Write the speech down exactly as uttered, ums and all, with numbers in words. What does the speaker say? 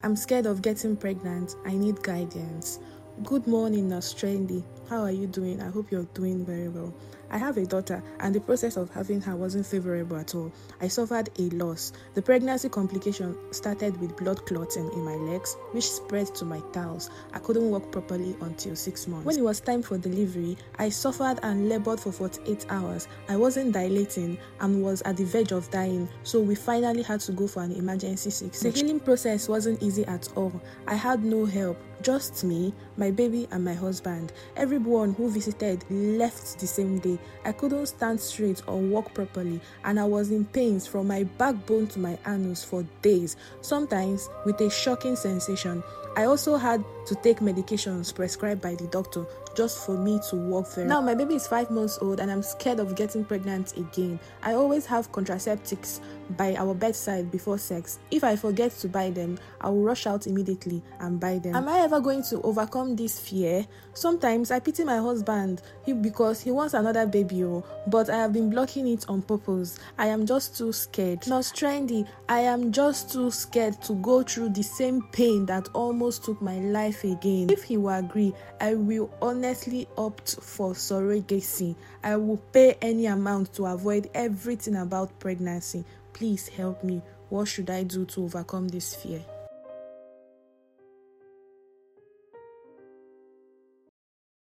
I'm scared of getting pregnant. I need guidance. Good morning, Nurse Trendy. How are you doing? I hope you're doing very well. I have a daughter, and the process of having her wasn't favorable at all. I suffered a loss. The pregnancy complication started with blood clotting in my legs, which spread to my thighs. I couldn't walk properly until six months. When it was time for delivery, I suffered and labored for forty-eight hours. I wasn't dilating and was at the verge of dying, so we finally had to go for an emergency C-section. The healing process wasn't easy at all. I had no help. Just me, my baby, and my husband. Everyone who visited left the same day. I couldn't stand straight or walk properly, and I was in pains from my backbone to my anus for days, sometimes with a shocking sensation. I also had to take medications prescribed by the doctor just for me to walk very well. Now my baby is five months old and I'm scared of getting pregnant again. I always have contraceptives by our bedside before sex. If I forget to buy them, I will rush out immediately and buy them. Am I ever going to overcome this fear? Sometimes I pity my husband he, because he wants another baby, oh, but I have been blocking it on purpose. I am just too scared. Nurse Trendy, I am just too scared to go through the same pain that almost took my life again. If he will agree, I will honestly opt for surrogacy. I will pay any amount to avoid everything about pregnancy. Please help me. What should I do to overcome this fear?